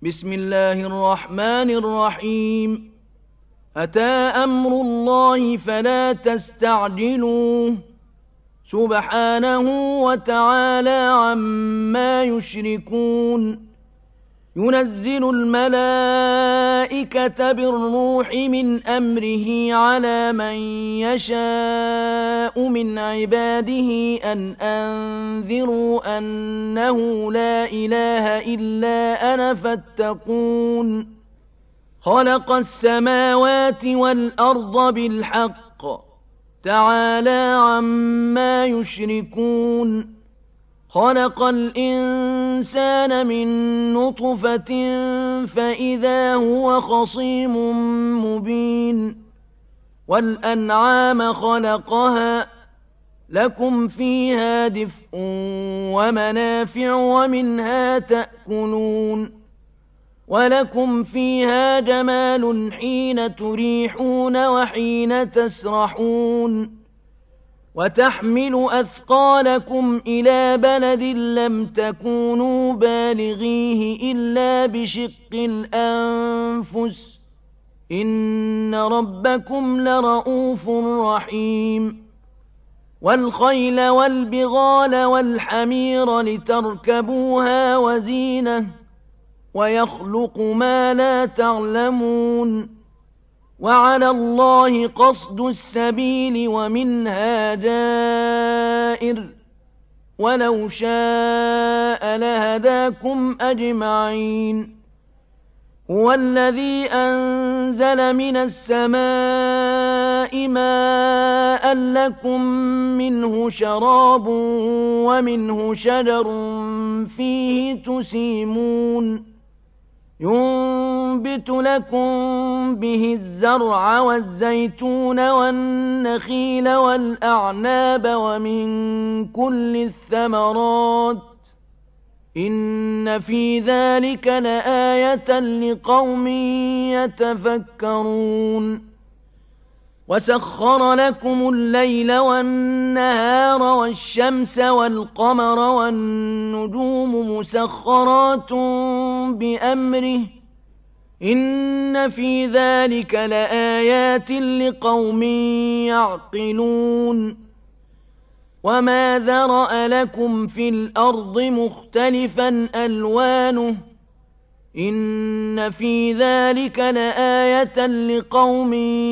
بسم الله الرحمن الرحيم. أتى أمر الله فلا تستعجلوه سبحانه وتعالى عما يشركون. ينزل الملائكة بالروح من أمره على من يشاء من عباده أن أنذروا أنه لا إله إلا أنا فاتقون. خلق السماوات والأرض بالحق تعالى عما يشركون. خلق الإنسان من نطفة فإذا هو خصيم مبين. والأنعام خلقها لكم فيها دفء ومنافع ومنها تأكلون. ولكم فيها جمال حين تريحون وحين تسرحون. وتحمل أثقالكم إلى بلد لم تكونوا بالغيه إلا بشق الأنفس إن ربكم لرؤوف رحيم. والخيل والبغال والحمير لتركبوها وزينة ويخلق ما لا تعلمون. وعلى الله قصد السبيل ومنها جائر ولو شاء لهداكم أجمعين. هو الذي أنزل من السماء ماء لكم منه شراب ومنه شجر فيه تسيمون. ينبت لكم به الزرع والزيتون والنخيل والأعناب ومن كل الثمرات إن في ذلك لآية لقوم يتفكرون. وسخر لكم الليل والنهار والشمس والقمر والنجوم مسخرات بأمره إن في ذلك لآيات لقوم يعقلون. وما ذرأ لكم في الأرض مختلفا ألوانه إن في ذلك لآية لقوم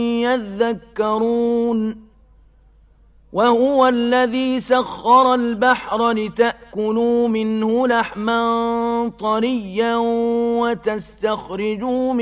يذكرون. وهو الذي سخر البحر لتأكلوا منه لحما طريا وتستخرجوا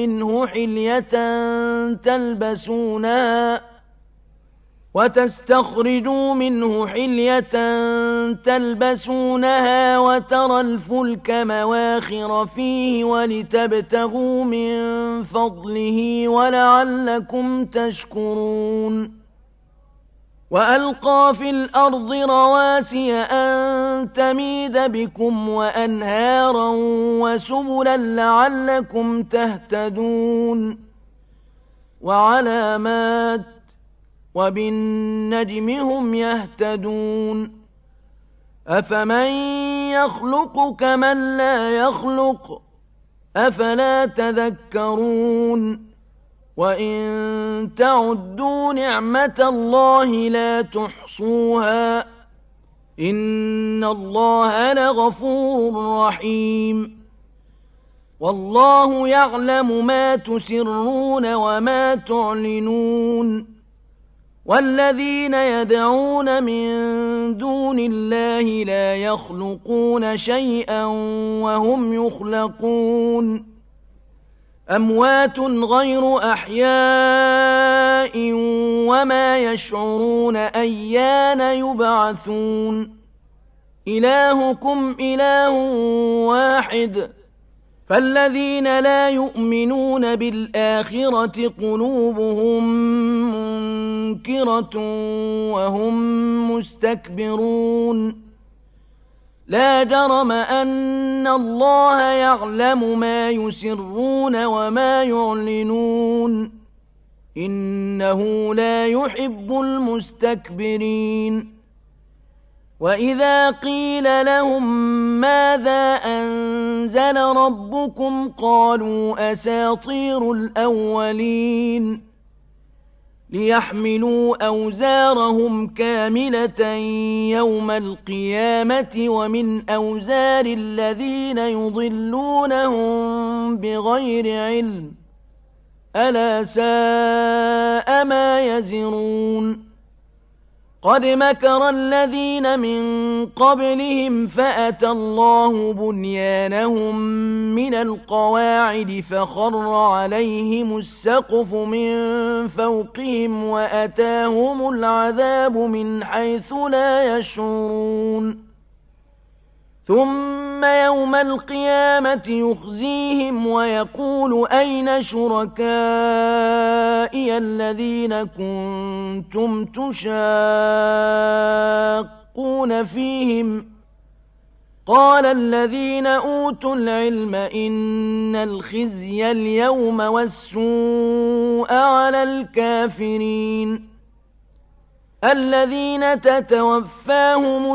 منه حلية تلبسونها وترى الفلك مواخر فيه ولتبتغوا من فضله ولعلكم تشكرون. وألقى في الأرض رواسي أن تميد بكم وأنهارا وسبلا لعلكم تهتدون. وعلامات وبالنجم هم يهتدون. أفمن يخلق كمن لا يخلق أفلا تذكرون. وإن تعدوا نعمة الله لا تحصوها إن الله لغفور رحيم. والله يعلم ما تسرون وما تعلنون. والذين يدعون من دون الله لا يخلقون شيئا وهم يخلقون. أموات غير أحياء وما يشعرون أيان يبعثون. إلهكم إله واحد فالذين لا يؤمنون بالآخرة قلوبهم منكرة وهم مستكبرون. لا جرم أن الله يعلم ما يسرون وما يعلنون إنه لا يحب المستكبرين. وإذا قيل لهم ماذا أنزل ربكم قالوا أساطير الأولين ليحملوا أوزارهم كاملة يوم القيامة ومن أوزار الذين يضلونهم بغير علم ألا ساء ما يزرون قد مكر الذين من قبلهم فأتى الله بنيانهم من القواعد فخر عليهم السقف من فوقهم وأتاهم العذاب من حيث لا يشعرون ثم يوم القيامة يخزيهم ويقول أين شركائي الذين كنتم تشاقون فيهم قال الذين أوتوا العلم إن الخزي اليوم والسوء على الكافرين الذين تتوفاهم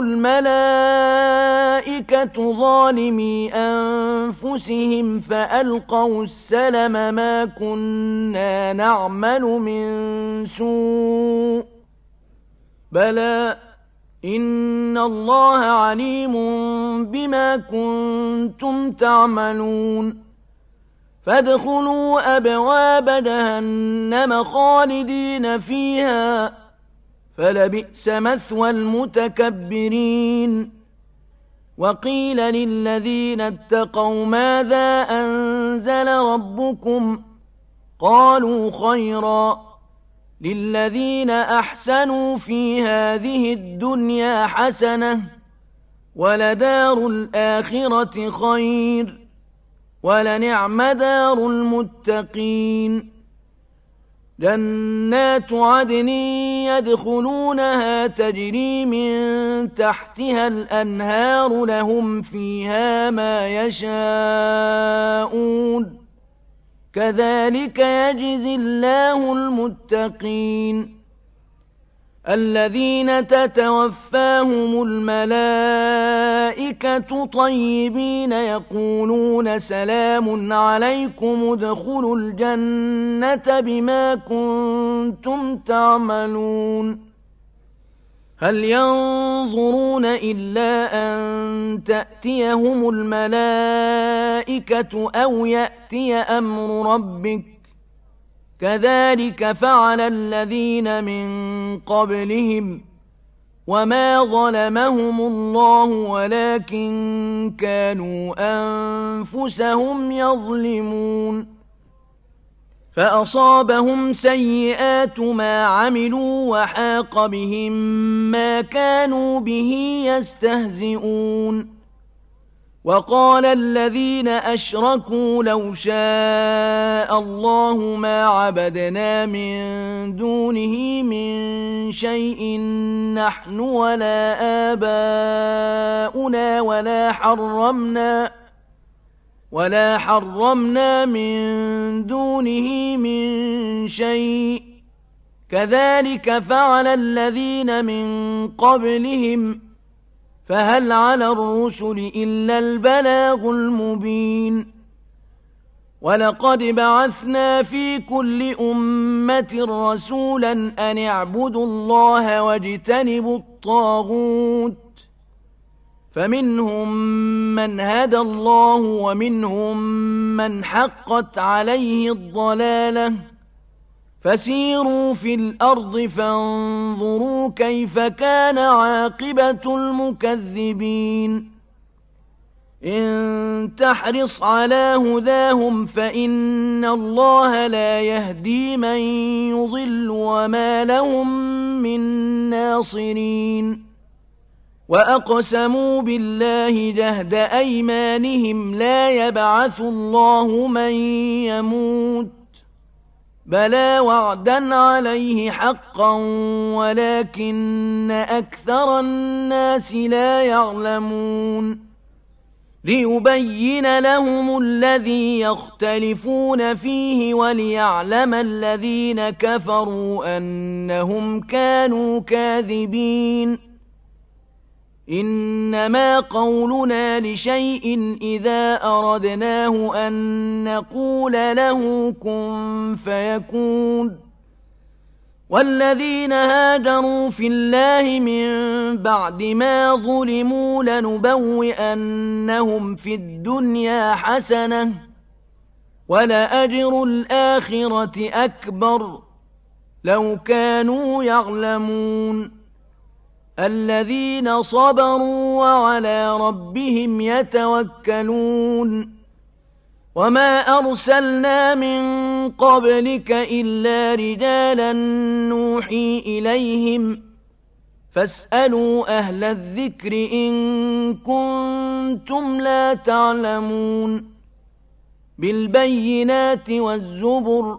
الملائكة ظالمي أنفسهم فألقوا السلم ما كنا نعمل من سوء بلى إن الله عليم بما كنتم تعملون فادخلوا أبواب جهنم خالدين فيها فلبئس مثوى المتكبرين وقيل للذين اتقوا ماذا أنزل ربكم قالوا خيرا للذين أحسنوا في هذه الدنيا حسنة ولدار الآخرة خير ولنعم دار المتقين جنات عدن يدخلونها تجري من تحتها الأنهار لهم فيها ما يشاءون كذلك يجزي الله المتقين الذين تتوفاهم الملائكة طيبين يقولون سلام عليكم ادخلوا الجنة بما كنتم تعملون هل ينظرون إلا أن تأتيهم الملائكة أو يأتي أمر ربك كذلك فعل الذين من قبلهم وما ظلمهم الله ولكن كانوا أنفسهم يظلمون فأصابهم سيئات ما عملوا وحاق بهم ما كانوا به يستهزئون وقال الذين أشركوا لو شاء الله ما عبدنا من دونه من شيء نحن ولا آباؤنا ولا حرمنا من دونه من شيء كذلك فعل الذين من قبلهم فهل على الرسل إلا البلاغ المبين ولقد بعثنا في كل أمة رسولا أن اعبدوا الله واجتنبوا الطاغوت فمنهم من هدى الله ومنهم من حقت عليه الضلالة فسيروا في الأرض فانظروا كيف كان عاقبة المكذبين إن تحرص على هداهم فإن الله لا يهدي من يضل وما لهم من ناصرين وأقسموا بالله جهد أيمانهم لا يبعث الله من يموت بلى وعدا عليه حقا ولكن أكثر الناس لا يعلمون ليبين لهم الذي يختلفون فيه وليعلم الذين كفروا أنهم كانوا كاذبين إنما قولنا لشيء إذا أردناه أن نقول له كن فيكون. والذين هاجروا في الله من بعد ما ظلموا لنبوئنهم في الدنيا حسنة ولأجر الآخرة أكبر لو كانوا يعلمون. الذين صبروا وعلى ربهم يتوكلون. وما أرسلنا من قبلك إلا رجالا نوحي إليهم فاسألوا أهل الذكر إن كنتم لا تعلمون. بالبينات والزبر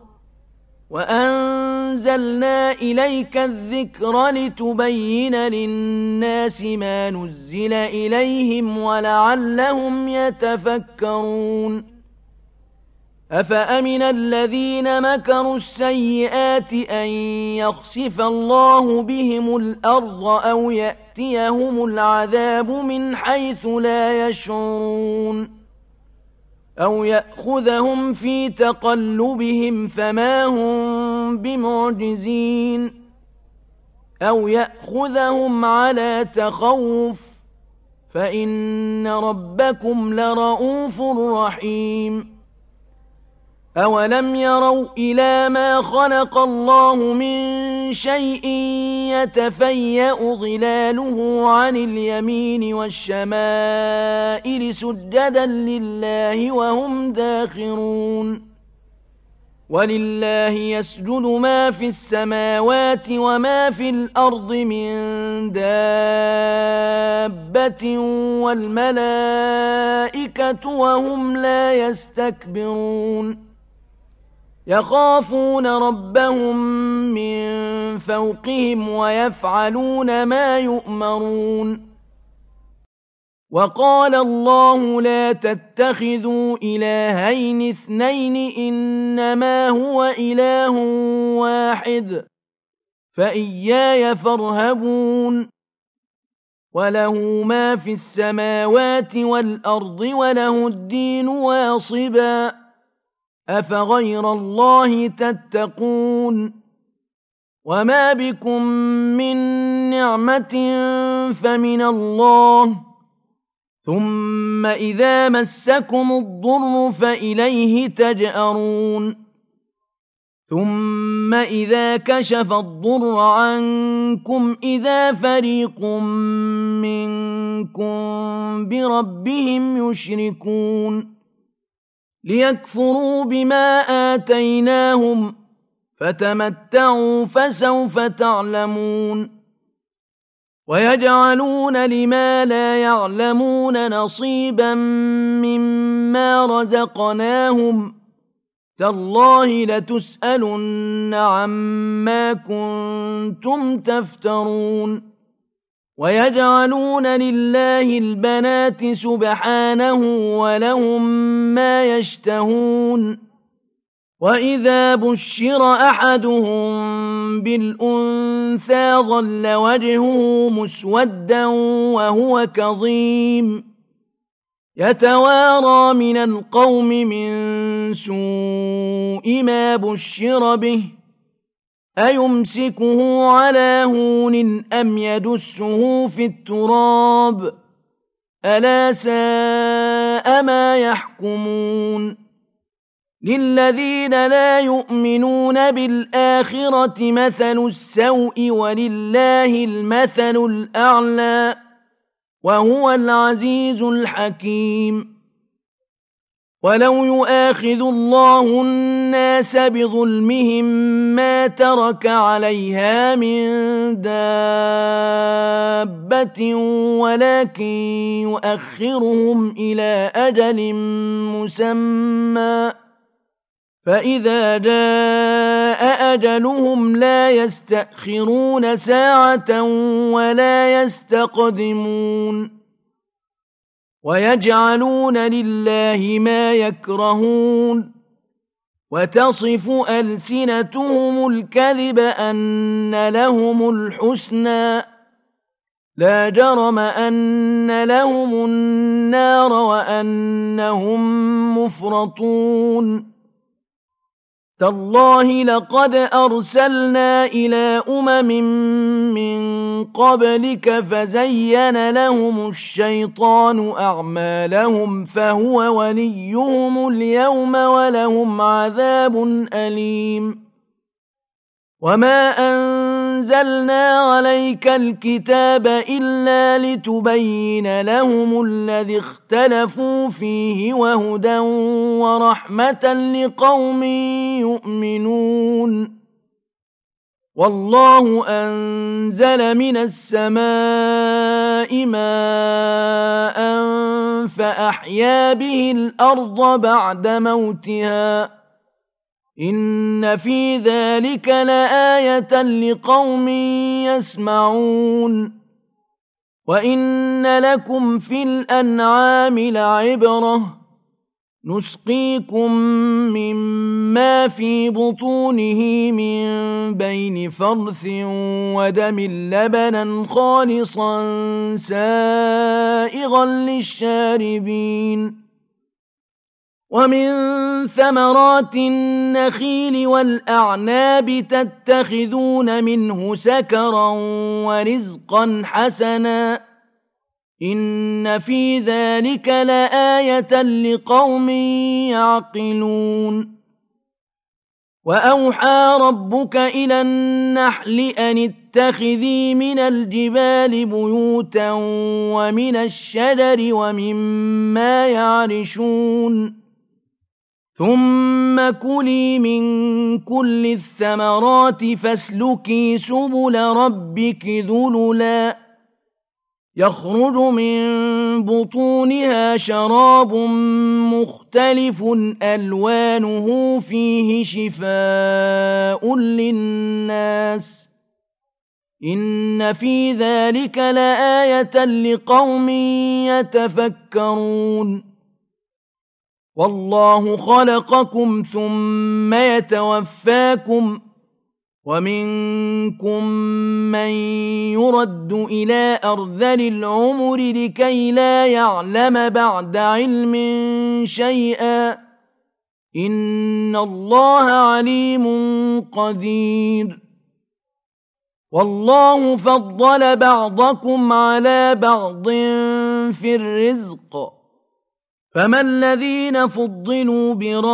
وأنزلنا إليك الذكر لتبين للناس ما نزل إليهم ولعلهم يتفكرون. أفأمن الذين مكروا السيئات أن يخسف الله بهم الأرض أو يأتيهم العذاب من حيث لا يشعرون أو يأخذهم في تقلبهم فما هم بمعجزين أو يأخذهم على تخوف فإن ربكم لرؤوف رحيم. أولم يروا إلى ما خلق الله من شيء يتفيأ ظلاله عن اليمين والشمائل سجدا لله وهم داخرون. ولله يسجد ما في السماوات وما في الأرض من دابة والملائكة وهم لا يستكبرون. يخافون ربهم من فوقهم ويفعلون ما يؤمرون. وقال الله لا تتخذوا إلهين اثنين إنما هو إله واحد فإياي فارهبون. وله ما في السماوات والأرض وله الدين واصبا أفغير الله تتقون. وما بكم من نعمة فمن الله ثم إذا مسكم الضر فإليه تجأرون. ثم إذا كشف الضر عنكم إذا فريق منكم بربهم يشركون. ليكفروا بما آتيناهم فتمتعوا فسوف تعلمون. ويجعلون لما لا يعلمون نصيبا مما رزقناهم تالله لتسألن عما كنتم تفترون. ويجعلون لله البنات سبحانه ولهم ما يشتهون. وإذا بشر أحدهم بالأنثى ظل وجهه مسودا وهو كظيم يتوارى من القوم من سوء ما بشر به أيمسكه على هون أم يدسه في التراب ألا ساء ما يحكمون. للذين لا يؤمنون بالآخرة مثل السوء ولله المثل الأعلى وهو العزيز الحكيم. ولو يؤاخذ الله الناس بظلمهم ما ترك عليها من دابة ولكن يؤخرهم إلى أجل مسمى فإذا جاء أجلهم لا يستأخرون ساعة ولا يستقدمون. ويجعلون لله ما يكرهون وتصف ألسنتهم الكذب أن لهم الحسنى لا جرم أن لهم النار وأنهم مفرطون تالله لقد أرسلنا إلى من قبلك فزين لهم الشيطان أعمالهم فهو وليهم اليوم ولهم عذاب أليم وما أنزلنا عليك الكتاب إلا لتبين لهم الذي اختلفوا فيه وهدى ورحمة لقوم يؤمنون والله أنزل من السماء ماء فأحيا به الأرض بعد موتها إن في ذلك لآية لقوم يسمعون وإن لكم في الأنعام لعبرة نسقيكم مما في بطونه من بين فرث ودم لبنا خالصا سائغا للشاربين ومن ثمرات النخيل والأعناب تتخذون منه سكرا ورزقا حسنا إن في ذلك لآية لقوم يعقلون وأوحى ربك إلى النحل أن اتخذي من الجبال بيوتا ومن الشجر ومما يعرشون ثم كلي من كل الثمرات فاسلكي سبل ربك ذللا يخرج من بطونها شراب مختلف ألوانه فيه شفاء للناس إن في ذلك لآية لقوم يتفكرون والله خلقكم ثم يتوفاكم ومنكم من يرد إلى أرذل العمر لكي لا يعلم بعد علم شيئا إن الله عليم قدير والله فضل بعضكم على بعض في الرزق فما الذين فضلوا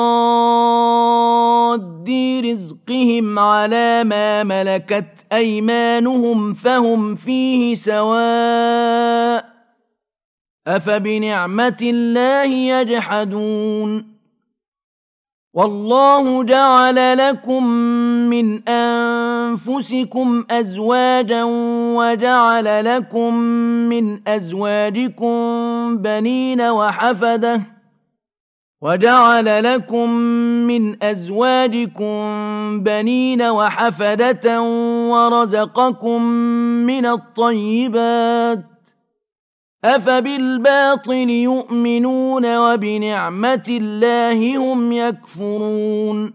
براد رزقهم على ما ملكت أيمانهم فهم فيه سواء أفبنعمة الله يجحدون والله جعل لكم من أنفسكم أزواجا وجعل لكم من أزواجكم بنين وحفدة ورزقكم من الطيبات أفبالباطل يؤمنون وبنعمة الله هم يكفرون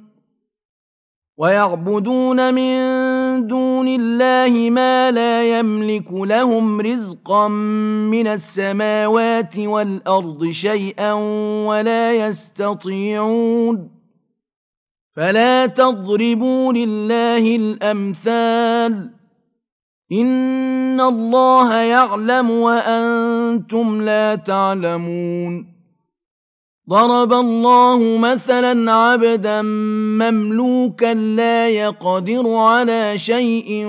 ويعبدون من دون الله ما لا يملك لهم رزقا من السماوات والأرض شيئا ولا يستطيعون فلا تضربوا لله الأمثال إن الله يعلم وأنتم لا تعلمون ضرب الله مثلا عبدا مملوكا لا يقدر على شيء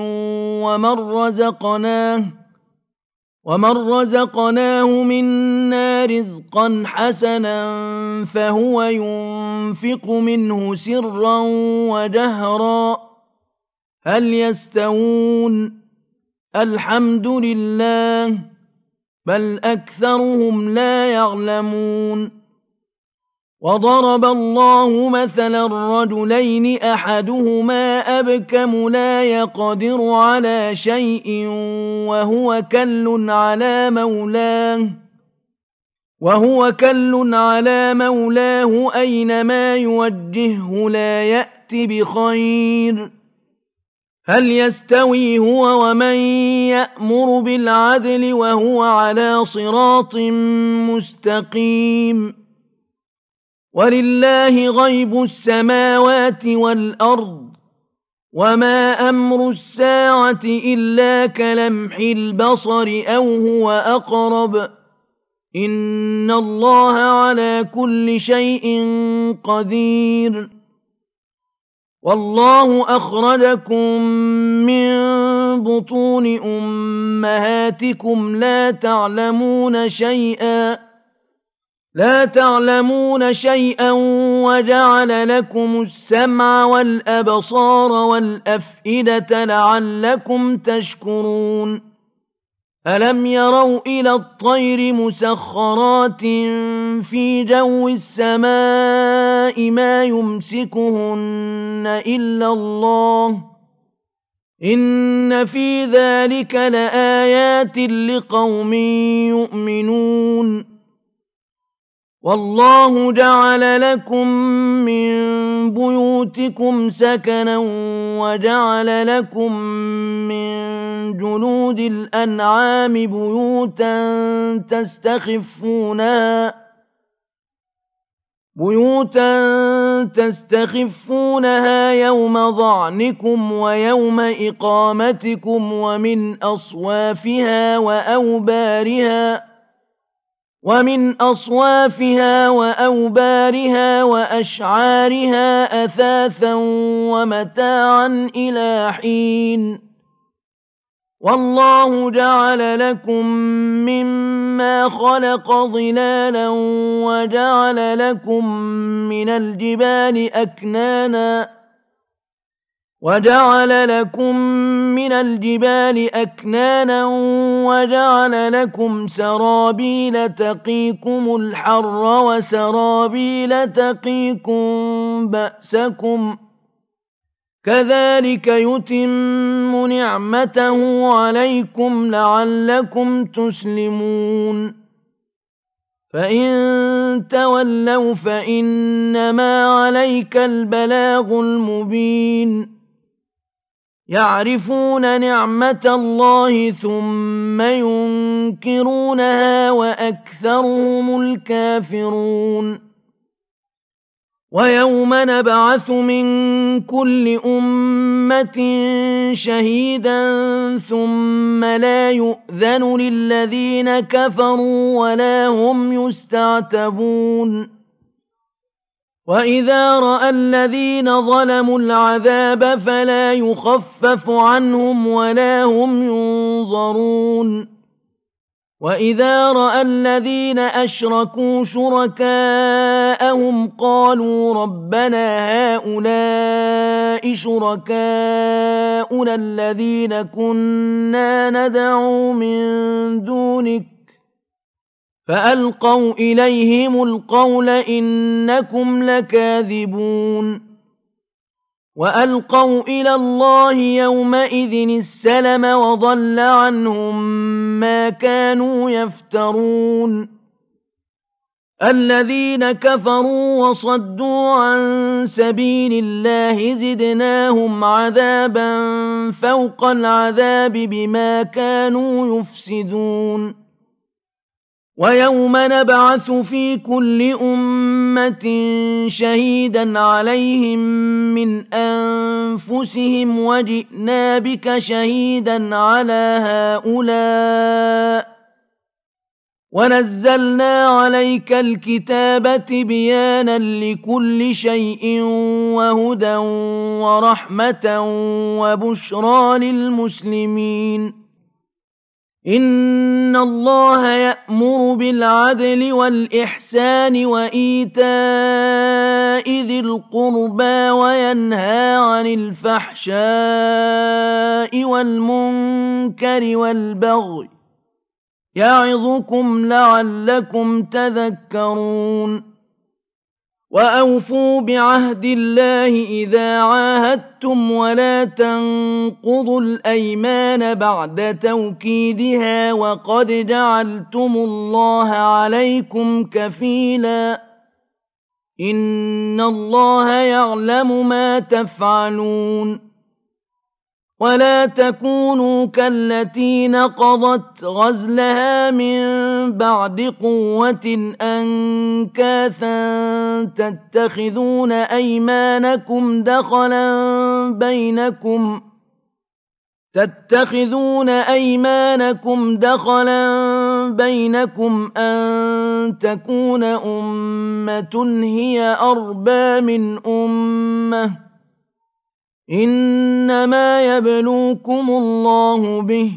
ومن رزقناه منا رزقا حسنا فهو ينفق منه سرا وجهرا هل يستوون الحمد لله بل أكثرهم لا يعلمون وضرب الله مثلا رجلين أحدهما أبكم لا يقدر على شيء وهو كل على مولاه أينما يوجهه لا يأت بخير هل يستوي هو ومن يأمر بالعدل وهو على صراط مستقيم ولله غيب السماوات والأرض وما أمر الساعة إلا كلمح البصر أو هو أقرب إن الله على كل شيء قدير والله أخرجكم من بطون أمهاتكم لا تعلمون شيئا وجعل لكم السمع والأبصار والأفئدة لعلكم تشكرون ألم يروا إلى الطير مسخرات في جو السماء ما يمسكهن إلا الله إن في ذلك لآيات لقوم يؤمنون والله جعل لكم من بيوتكم سكنا وجعل لكم من جلود الأنعام بيوتا تستخفونها يوم ظعنكم ويوم إقامتكم ومن أصوافها وأوبارها وأشعارها أثاثا ومتاعا إلى حين والله جعل لكم مما خلق ظلالا وجعل لكم من الجبال أكنانا وجعل لكم سرابيل تقيكم الحر وسرابيل تقيكم بأسكم كذلك يتم نعمته عليكم لعلكم تسلمون فإن تولوا فإنما عليك البلاغ المبين يعرفون نعمة الله ثم ينكرونها وأكثرهم الكافرون ويوم نبعث من كل أمة شهيدا ثم لا يؤذن للذين كفروا ولا هم يستعتبون وإذا رأى الذين ظلموا العذاب فلا يخفف عنهم ولا هم ينظرون وإذا رأى الذين أشركوا شركاءهم قالوا ربنا هؤلاء شركاؤنا الذين كنا ندعو من دونك فألقوا إليهم القول إنكم لكاذبون وألقوا إلى الله يومئذ السلم وضل عنهم ما كانوا يفترون الذين كفروا وصدوا عن سبيل الله زدناهم عذابا فوق العذاب بما كانوا يفسدون ويوم نبعث في كل أمة شهيدا عليهم من أنفسهم وجئنا بك شهيدا على هؤلاء ونزلنا عليك الكتاب تبيانا لكل شيء وهدى ورحمة وبشرى للمسلمين إن الله يأمر بالعدل والإحسان وإيتاء ذي القربى وينهى عن الفحشاء والمنكر والبغي يعظكم لعلكم تذكرون وأوفوا بعهد الله إذا عاهدتم ولا تنقضوا الأيمان بعد توكيدها وقد جعلتم الله عليكم كفيلا إن الله يعلم ما تفعلون ولا تكونوا كالتي نقضت غزلها من بعد قوة أنكاثا تتخذون أيمانكم دخلا بينكم أن تكون أمة هي أربى من أمة إنما يبلوكم الله به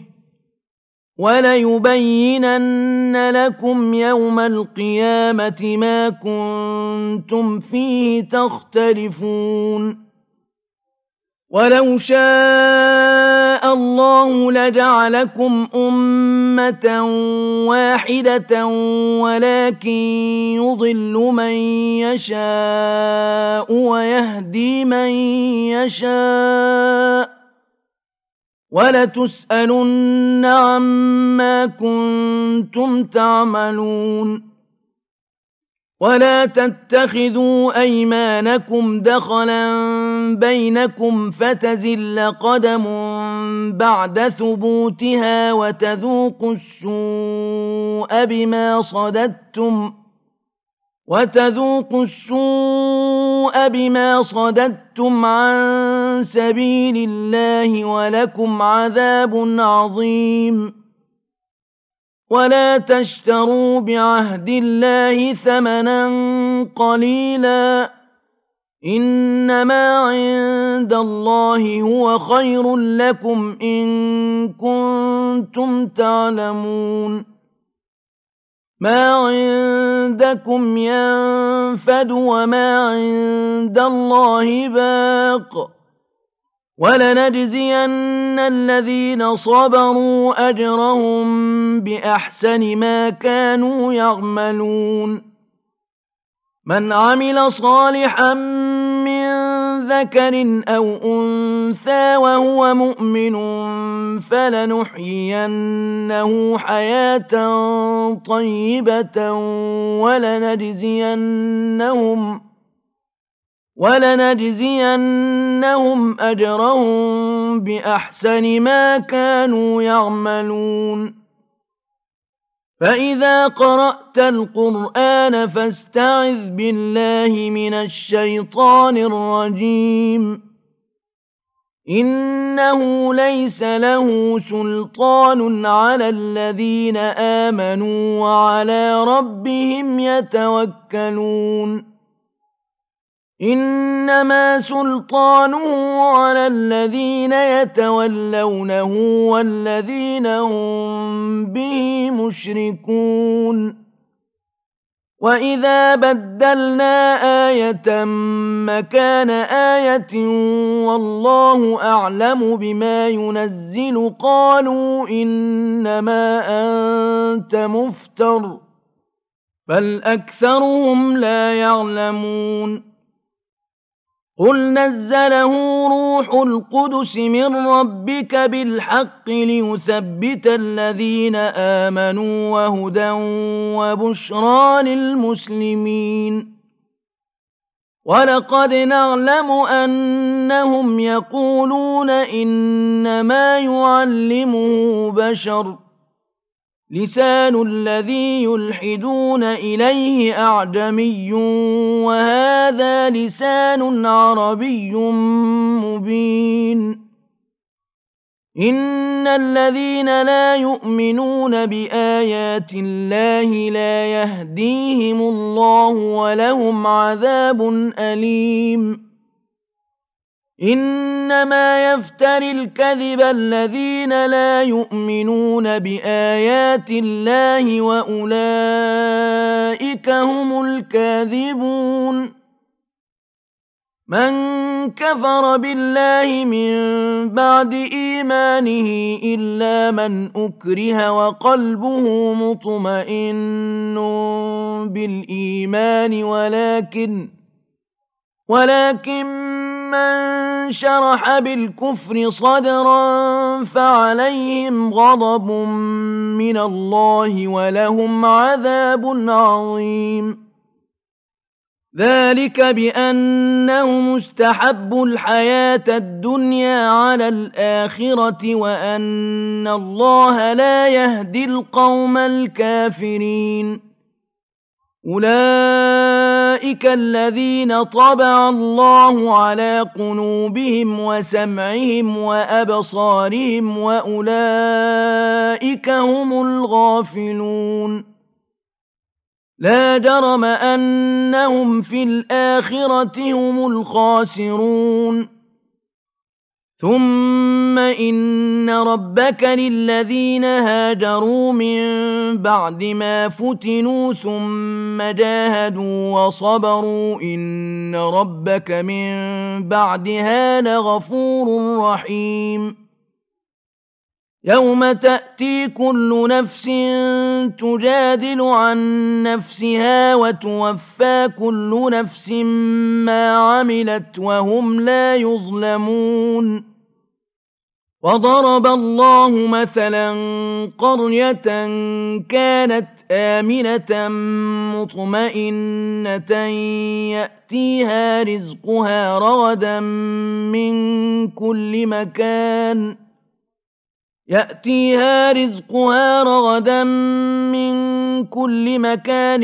وليبينن لكم يوم القيامة ما كنتم فيه تختلفون ولو شاء الله لجعلكم أمة واحدة ولكن يضل من يشاء ويهدي من يشاء ولتسألن عما كنتم تعملون ولا تتخذوا أيمانكم دخلا بينكم فتزل قدم بعد ثبوتها وتذوقوا السوء بما صددتم عن سبيل الله ولكم عذاب عظيم ولا تشتروا بعهد الله ثمنا قليلا إنما عند الله هو خير لكم إن كنتم تعلمون ما عندكم ينفد وما عند الله باق ولنجزين الذين صبروا أجرهم بأحسن ما كانوا يعملون من عمل صالحا من ذكر أو أنثى وهو مؤمن فلنحيينه حياة طيبة ولنجزينهم أجرهم بأحسن ما كانوا يعملون فإذا قرأت القرآن فاستعذ بالله من الشيطان الرجيم إنه ليس له سلطان على الذين آمنوا وعلى ربهم يتوكلون إنما سلطانه على الذين يتولونه والذين هم به مشركون وإذا بدلنا آية مكان آية والله أعلم بما ينزل قالوا إنما أنت مفتر بل أكثرهم لا يعلمون قل نزله روح القدس من ربك بالحق ليثبت الذين آمنوا وهدى وبشرى للمسلمين ولقد نعلم أنهم يقولون إنما يعلمه بشر لسان الذي يلحدون إليه أعجمي وهذا لسان عربي مبين إن الذين لا يؤمنون بآيات الله لا يهديهم الله ولهم عذاب أليم إنما يفتري الكذب الذين لا يؤمنون بآيات الله وأولئك هم الكاذبون من كفر بالله من بعد إيمانه إلا من أكره وقلبه مطمئن بالإيمان ولكن من شرح بالكفر صدرا فعليهم غضب من الله ولهم عذاب عظيم ذلك بأنهم استحبوا الحياة الدنيا على الآخرة وأن الله لا يهدي القوم الكافرين أولئك الذين طبع الله على قلوبهم وسمعهم وأبصارهم وأولئك هم الغافلون لا جرم أنهم في الآخرة هم الخاسرون ثم إن ربك للذين هاجروا من بعد ما فتنوا ثم جاهدوا وصبروا إن ربك من بعدها لغفور رحيم يوم تأتي كل نفس تجادل عن نفسها وتوفى كل نفس ما عملت وهم لا يظلمون وضرب الله مثلا قرية كانت آمنة مطمئنة يأتيها رزقها رغدا من كل مكان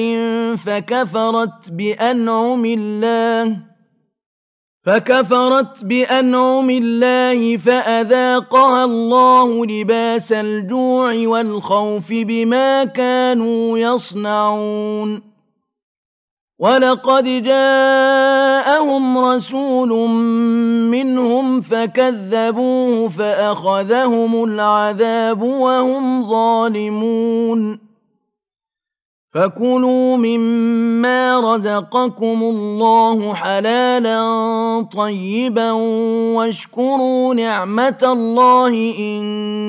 فكفرت بأنعم الله فأذاقها الله لباس الجوع والخوف بما كانوا يصنعون ولقد جاءهم رسول منهم فكذبوه فأخذهم العذاب وهم ظالمون فكلوا مما رزقكم الله حلالا طيبا واشكروا نعمة الله إن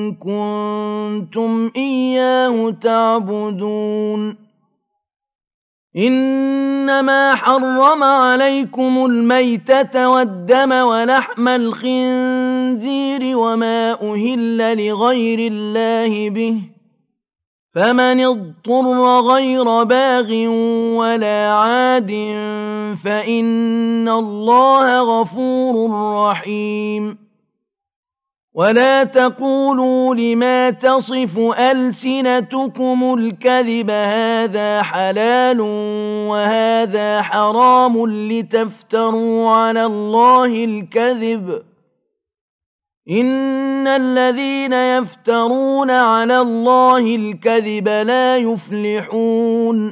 كنتم إياه تعبدون إنما حرم عليكم الميتة والدم ولحم الخنزير وما أهل لغير الله به فمن اضطر غير باغ ولا عاد فإن الله غفور رحيم ولا تقولوا لما تصف ألسنتكم الكذب هذا حلال وهذا حرام لتفتروا على الله الكذب إن الذين يفترون على الله الكذب لا يفلحون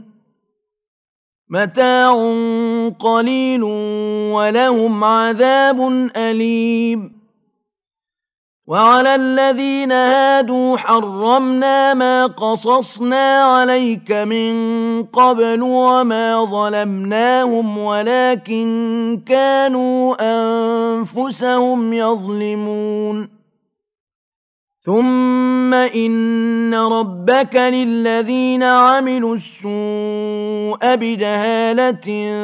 متاع قليل ولهم عذاب أليم وعلى الذين هادوا حرمنا ما قصصنا عليك من قبل وما ظلمناهم ولكن كانوا أنفسهم يظلمون ثم إن ربك للذين عملوا السوء بجهالة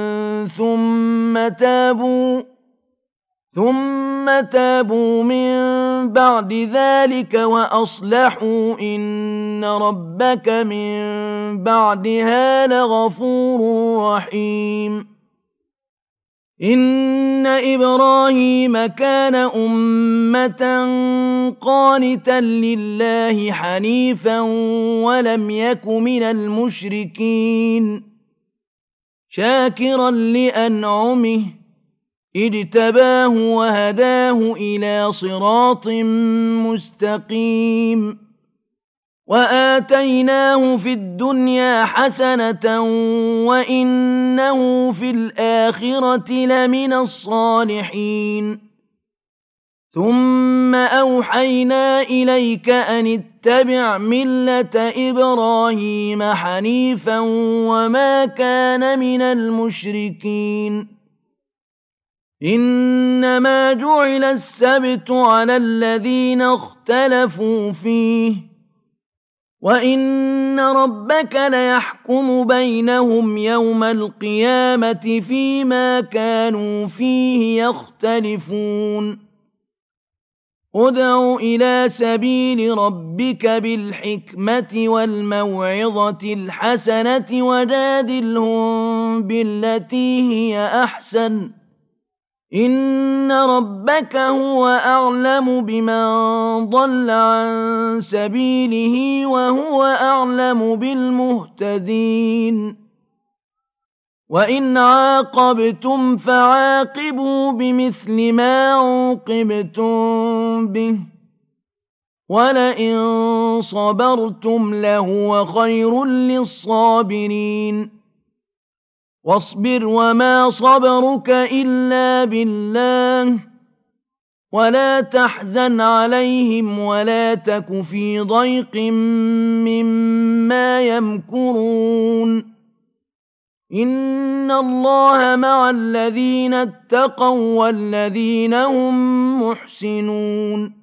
ثم تابوا من بعد ذلك وأصلحوا إن ربك من بعدها لغفور رحيم إن إبراهيم كان أمة قانتا لله حنيفا ولم يك من المشركين شاكرا لأنعمه اجتباه وهداه إلى صراط مستقيم وآتيناه في الدنيا حسنة وإنه في الآخرة لمن الصالحين ثم أوحينا إليك أن اتبع ملة إبراهيم حنيفا وما كان من المشركين إنما جعل السبت على الذين اختلفوا فيه وإن ربك ليحكم بينهم يوم القيامة فيما كانوا فيه يختلفون ادْعُ إِلَىٰ سَبِيلِ رَبِّكَ بِالْحِكْمَةِ وَالْمَوْعِظَةِ الْحَسَنَةِ وَجَادِلْهُم بِالَّتِي هِيَ أَحْسَنُ ۚ إِنَّ رَبَّكَ هُوَ أَعْلَمُ بِمَن ضَلَّ عَن سَبِيلِهِ وَهُوَ أَعْلَمُ بِالْمُهْتَدِينَ وَإِنْ عَاقَبْتُمْ فَعَاقِبُوا بِمِثْلِ مَا عُوقِبْتُم بِهِ ۖ وَلَئِن صَبَرْتُمْ لَهُوَ خَيْرٌ لِّلصَّابِرِينَ وَاصْبِرْ وَمَا صَبْرُكَ إِلَّا بِاللَّهِ ۚ وَلَا تَحْزَنْ عَلَيْهِمْ وَلَا تَكُ فِي ضَيْقٍ مِّمَّا يَمْكُرُونَ إِنَّ اللَّهَ مَعَ الَّذِينَ اتَّقَوا وَّالَّذِينَ هُم مُّحْسِنُونَ